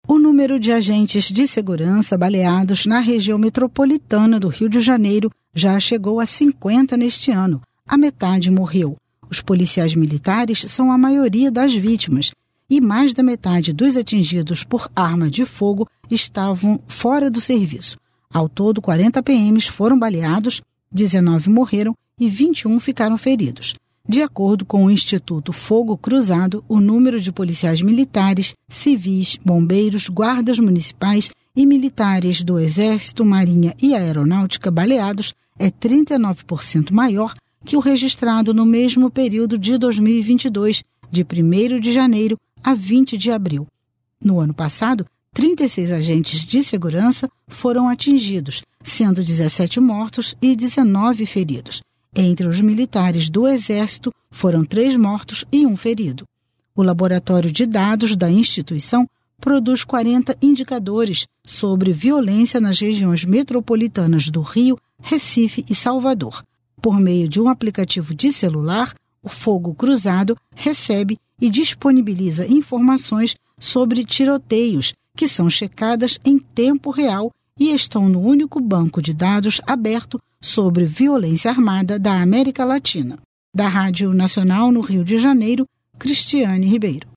O número de agentes de segurança baleados na região metropolitana do Rio de Janeiro já chegou a 50 neste ano. A metade morreu. Os policiais militares são a maioria das vítimas e mais da metade dos atingidos por arma de fogo estavam fora do serviço. Ao todo, 40 PMs foram baleados, 19 morreram e 21 ficaram feridos. De acordo com o Instituto Fogo Cruzado, o número de policiais militares, civis, bombeiros, guardas municipais e militares do Exército, Marinha e Aeronáutica baleados é 39% maior que o registrado no mesmo período de 2022, de 1º de janeiro a 20 de abril. No ano passado, 36 agentes de segurança foram atingidos, sendo 17 mortos e 19 feridos. Entre os militares do Exército, foram 3 mortos e 1 ferido. O laboratório de dados da instituição produz 40 indicadores sobre violência nas regiões metropolitanas do Rio, Recife e Salvador. Por meio de um aplicativo de celular, o Fogo Cruzado recebe e disponibiliza informações sobre tiroteios, que são checadas em tempo real e estão no único banco de dados aberto sobre violência armada da América Latina. Da Rádio Nacional no Rio de Janeiro, Cristiane Ribeiro.